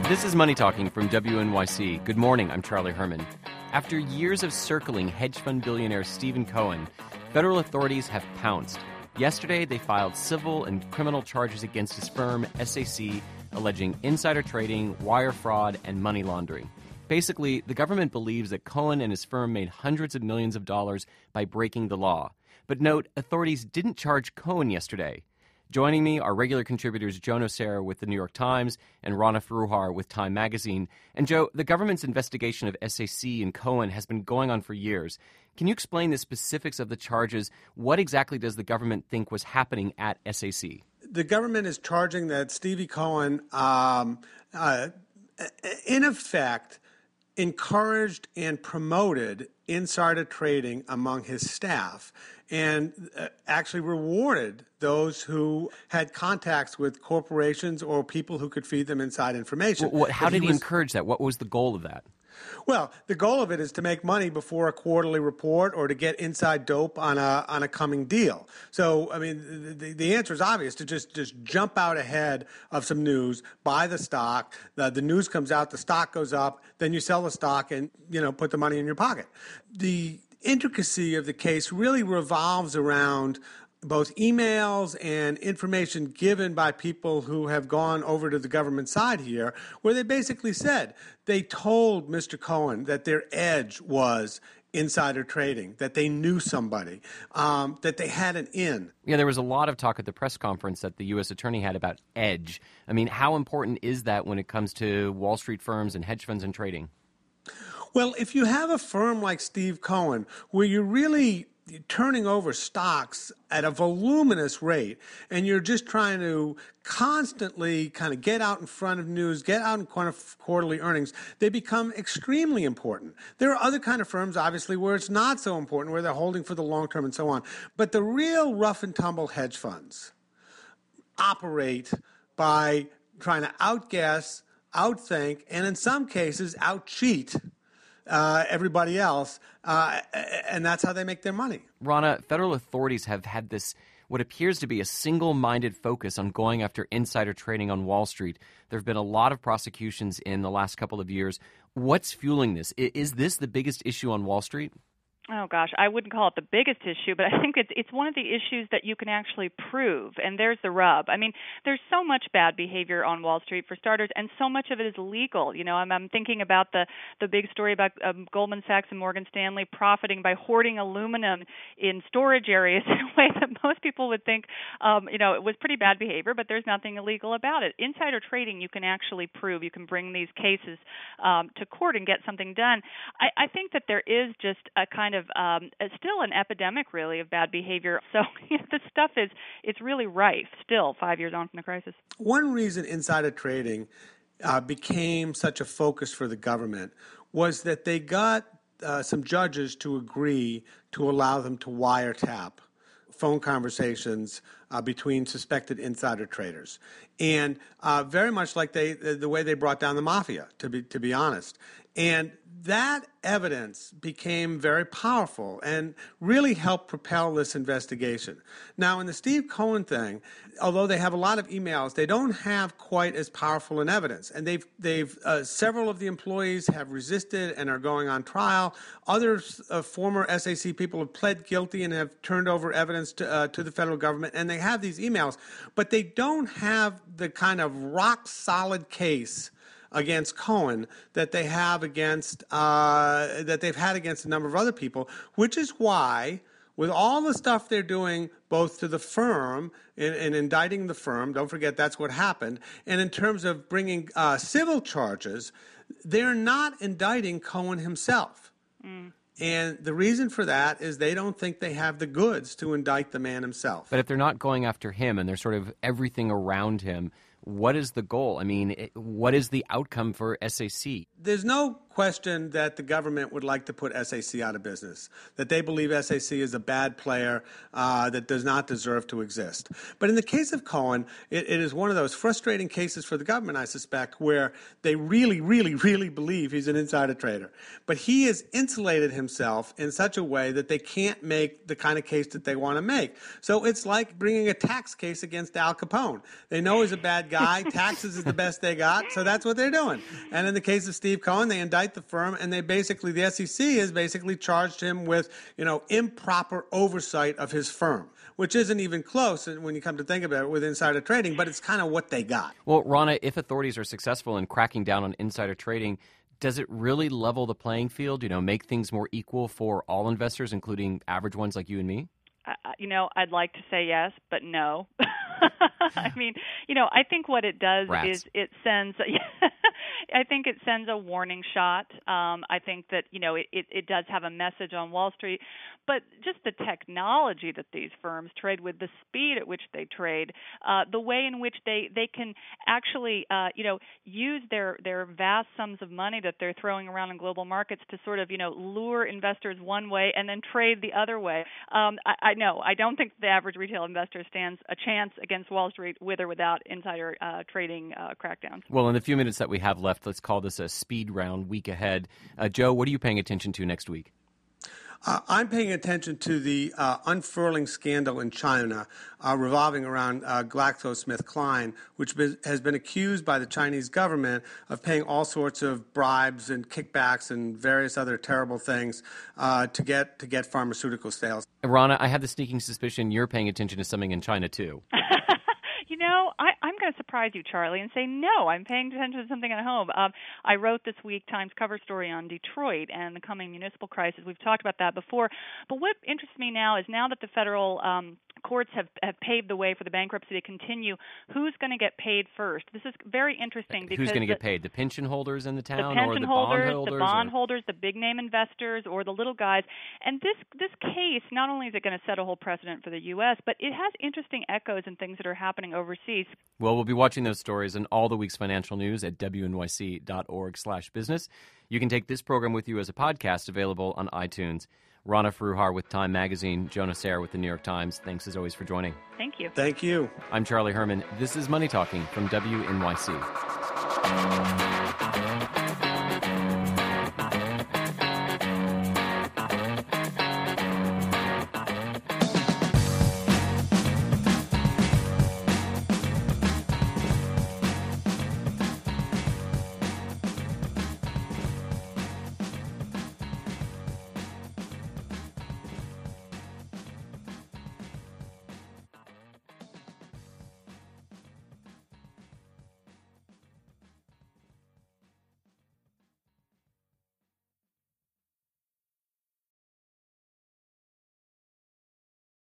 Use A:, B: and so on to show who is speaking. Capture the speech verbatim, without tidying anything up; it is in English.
A: This is Money Talking from W N Y C. Good morning, I'm Charlie Herman. After years of circling hedge fund billionaire Stephen Cohen, federal authorities have pounced. Yesterday, they filed civil and criminal charges against his firm, S A C, alleging insider trading, wire fraud, and money laundering. Basically, the government believes that Cohen and his firm made hundreds of millions of dollars by breaking the law. But note, authorities didn't charge Cohen yesterday. Joining me are regular contributors Joe Nocera with the New York Times and Rana Foroohar with Time Magazine. And Joe, the government's investigation of S A C and Cohen has been going on for years. Can you explain the specifics of the charges? What exactly does the government think was happening at S A C?
B: The government is charging that Stevie Cohen, um, uh, in effect, encouraged and promoted insider trading among his staff and uh, actually rewarded those who had contacts with corporations or people who could feed them inside information.
A: Well, what, how
B: but
A: did he,
B: he was,
A: encourage that? What was the goal of that?
B: Well, the goal of it is to make money before a quarterly report or to get inside dope on a on a coming deal. So, I mean, the, the answer is obvious, to just, just jump out ahead of some news, buy the stock, the, the news comes out, the stock goes up, then you sell the stock and, you know, put the money in your pocket. The intricacy of the case really revolves around both emails and information given by people who have gone over to the government side here, where they basically said they told Mister Cohen that their edge was insider trading, that they knew somebody, um, that they had an in.
A: Yeah, there was a lot of talk at the press conference that the U S attorney had about edge. I mean, how important is that when it comes to Wall Street firms and hedge funds and trading?
B: Well, if you have a firm like Steve Cohen, where you're really turning over stocks at a voluminous rate, and you're just trying to constantly kind of get out in front of news, get out in front of quarterly earnings, they become extremely important. There are other kind of firms, obviously, where it's not so important, where they're holding for the long term and so on. But the real rough and tumble hedge funds operate by trying to outguess, outthink, and in some cases, outcheat Uh, everybody else, uh, and that's how they make their money.
A: Rana, federal authorities have had this, what appears to be a single-minded focus on going after insider trading on Wall Street. There have been a lot of prosecutions in the last couple of years. What's fueling this? Is this the biggest issue on Wall Street?
C: Oh, gosh, I wouldn't call it the biggest issue, but I think it's it's one of the issues that you can actually prove, and there's the rub. I mean, there's so much bad behavior on Wall Street, for starters, and so much of it is legal. You know, I'm, I'm thinking about the, the big story about um, Goldman Sachs and Morgan Stanley profiting by hoarding aluminum in storage areas in a way that most people would think, um, you know, it was pretty bad behavior, but there's nothing illegal about it. Insider trading, you can actually prove. You can bring these cases um, to court and get something done. I, I think that there is just a kind of Of, um, still an epidemic, really, of bad behavior. So you know, this stuff is it's really rife still five years on from the crisis.
B: One reason insider trading uh, became such a focus for the government was that they got uh, some judges to agree to allow them to wiretap phone conversations uh, between suspected insider traders, and uh, very much like they the, the way they brought down the mafia, to be to be honest. And that evidence became very powerful and really helped propel this investigation. Now, in the Steve Cohen thing, although they have a lot of emails, they don't have quite as powerful an evidence. And they've they've uh, several of the employees have resisted and are going on trial. Others, uh, former S A C people, have pled guilty and have turned over evidence to uh, to the federal government. And they have these emails, but they don't have the kind of rock solid case against Cohen that they have against uh, that they've had against a number of other people, which is why, with all the stuff they're doing, both to the firm and, and indicting the firm, don't forget that's what happened, and in terms of bringing uh, civil charges, they're not indicting Cohen himself. Mm. And the reason for that is they don't think they have the goods to indict the man himself.
A: But if they're not going after him and they're sort of everything around him, what is the goal? I mean, it, what is the outcome for S A C?
B: There's no question that the government would like to put S A C out of business, that they believe S A C is a bad player uh, that does not deserve to exist. But in the case of Cohen, it, it is one of those frustrating cases for the government, I suspect, where they really, really, really believe he's an insider trader. But he has insulated himself in such a way that they can't make the kind of case that they want to make. So it's like bringing a tax case against Al Capone. They know he's a bad right guy. Taxes is the best they got, so that's what they're doing. And in the case of Steve Cohen, they indict the firm, and they basically, the S E C has basically charged him with, you know, improper oversight of his firm, which isn't even close when you come to think about it with insider trading, but it's kind of what they got.
A: Well, Rana, if authorities are successful in cracking down on insider trading, does it really level the playing field, you know, make things more equal for all investors, including average ones like you and me?
C: Uh, you know, I'd like to say yes, but no. I mean, you know, I think what it does
A: Rats.
C: is it sends, I think it sends a warning shot. Um, I think that, you know, it, it, it does have a message on Wall Street, but just the technology that these firms trade with, the speed at which they trade, uh, the way in which they, they can actually, uh, you know, use their, their vast sums of money that they're throwing around in global markets to sort of, you know, lure investors one way and then trade the other way. Um, I, I know, I don't think the average retail investor stands a chance against Wall Street with or without insider uh, trading uh, crackdowns.
A: Well, in the few minutes that we have left, let's call this a speed round week ahead. Uh, Joe, what are you paying attention to next week?
B: Uh, I'm paying attention to the uh, unfurling scandal in China uh, revolving around uh, GlaxoSmithKline, which be- has been accused by the Chinese government of paying all sorts of bribes and kickbacks and various other terrible things uh, to get to get pharmaceutical sales.
A: Rana, I have the sneaking suspicion you're paying attention to something in China, too.
C: You know, I, I'm going to surprise you, Charlie, and say no, I'm paying attention to something at home. Um, I wrote this week Times cover story on Detroit and the coming municipal crisis. We've talked about that before. But what interests me now is now that the federal um, courts have, have paved the way for the bankruptcy to continue, who's going to get paid first? This is very interesting because
A: who's going to
C: the,
A: get paid? The pension holders in the town,
C: the
A: or the
C: holders,
A: bond holders,
C: the bond
A: or?
C: holders, the big name investors, or the little guys? And this this case, not only is it going to set a whole precedent for the U S, but it has interesting echoes and things that are happening overseas.
A: Well, we'll be watching those stories and all the week's financial news at W N Y C dot org slash business. You can take this program with you as a podcast available on iTunes. Rana Foroohar with Time Magazine, Jonah Sayre with the New York Times. Thanks as always for joining.
C: Thank you.
B: Thank you.
A: I'm Charlie Herman. This is Money Talking from W N Y C.